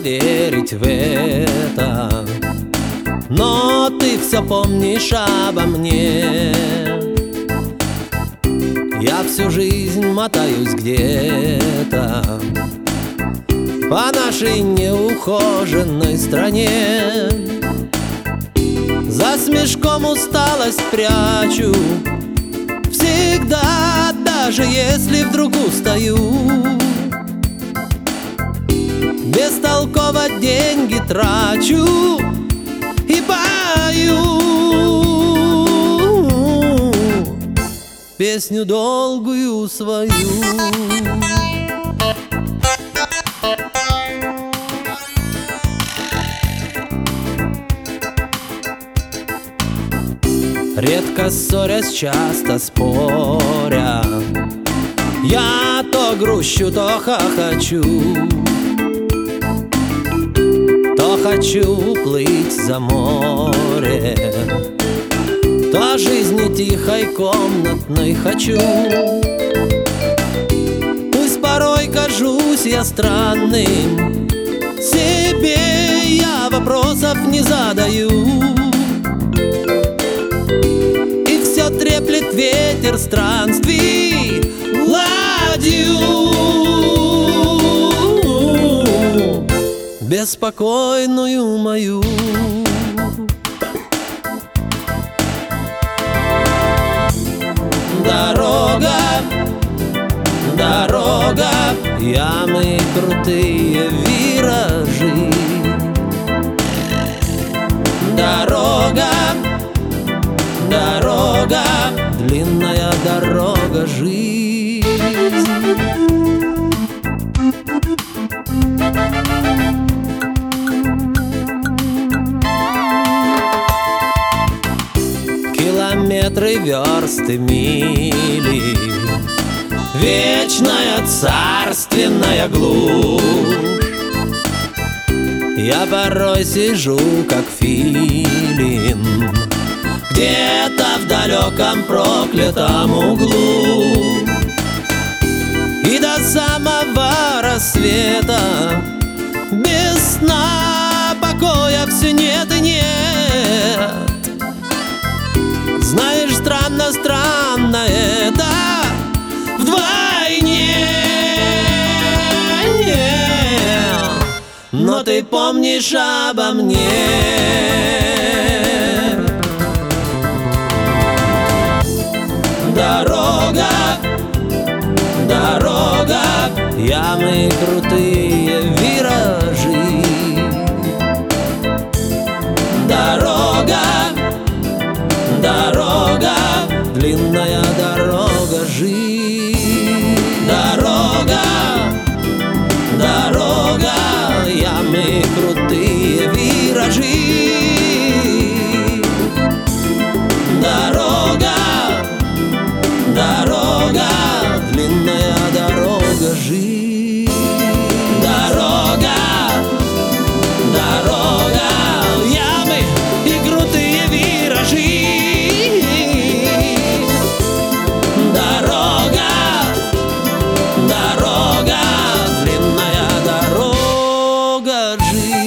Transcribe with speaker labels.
Speaker 1: поверить в это, но ты все помнишь обо мне. Я всю жизнь мотаюсь где-то по нашей неухоженной стране. За смешком усталость прячу всегда, даже если вдруг устаю. Бестолково деньги трачу и пою песню долгую свою. Редко ссорясь, часто споря, я то грущу, то хохочу, то хочу уплыть за море, то жизни тихой комнатной хочу. Пусть порой кажусь я странным, себе я вопросов не задаю. И все треплет ветер странствий ладью беспокойную мою. Дорога, дорога, ямы, крутые виражи. Дорога, дорога, длинная дорога, жизнь. Километры, версты, мили, вечная царственная глушь. Я порой сижу, как филин, где-то в далеком проклятом углу. И до самого рассвета без сна покоя все нет и нет. Знаешь, странно, странно это вдвойне. Но ты помнишь обо мне. Дорога, дорога, ямы, крутые виражи. Дорога, дорога, длинная дорога, жизнь. Дорога, дорога, ямы, крутые виражи. Дорога, дорога, длинная дорога, жизнь. Дорога, дорога, ямы и крутые виражи. Дорога, дорога, длинная дорога, жизнь.